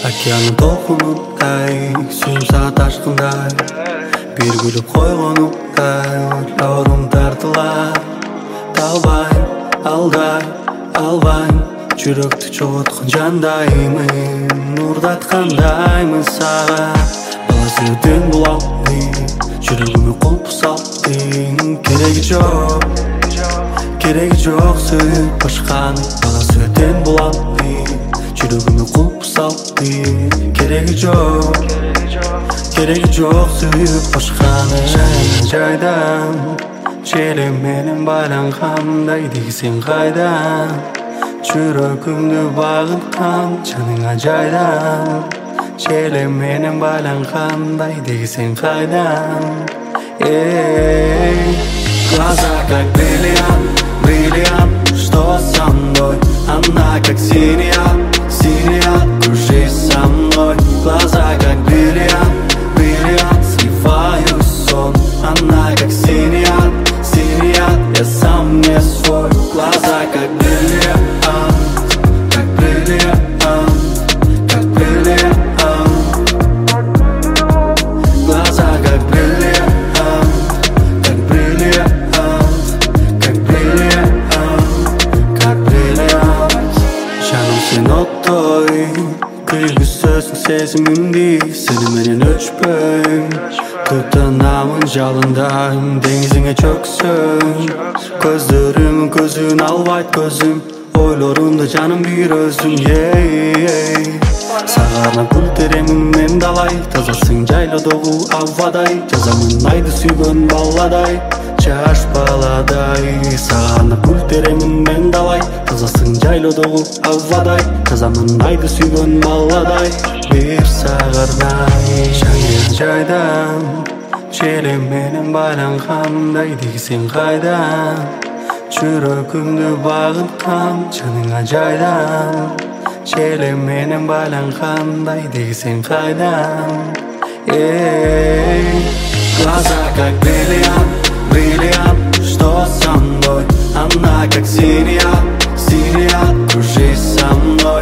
Океанның толқынындай сүйем саған ташқындай бір күліп қойғаныңдай бауырым тартылар талбайм албайм жүректі жоғалтқан жандаймын ұрдатқандаймын саған баласы өтен болам жүрегіме құлпы салдың керегі жоқ сөйіп башқаны баласы өтен болам жүрегіме құлпы салдың керегі жоқ сөйіп башқаны жайдан желеменен байланғандай десең қайдан жүрегімді бағытқан жаныңа жайдан желеменен байланғандай десең қайдан глаза как бриллиант что со мной она как синяя кружись со мной глаза как бриллиант сливаю сон она как синяя я сам не свой глаза как бриллиант глаза как бриллиант жаным сен оттой күлгі сөзің сезімімдей сеніменен өшпейм тұтынамын жалындаймын деңізіңе чөксін көздерімнің көзін албайды көзім ойларымда жаным бір өзің сағана гүл теремін мен далай тазасың жайладағы ауадай жазамын айды сүйген баладай жаш баладай сағана гүл теремін мен далай тазасың жайладағы ауадай жазамын айды сүйген баладай бір сағардай жайдан желеменен байланғандай десең қайдан жүрегімді бағытқан жаныңа жайдан желеменен байланғандай десең қайдан глаза как бриллиант что со мной она как синяя кружись со мной